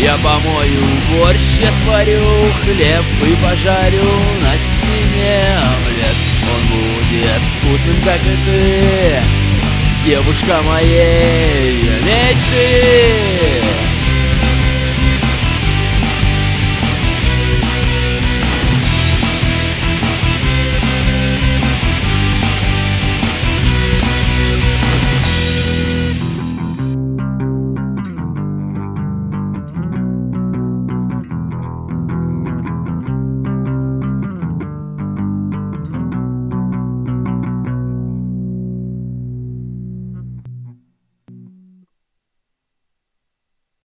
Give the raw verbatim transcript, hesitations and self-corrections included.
Я помою борщ, я сварю хлеб и пожарю на стене омлет. Он будет вкусным, как и ты, девушка моей мечты.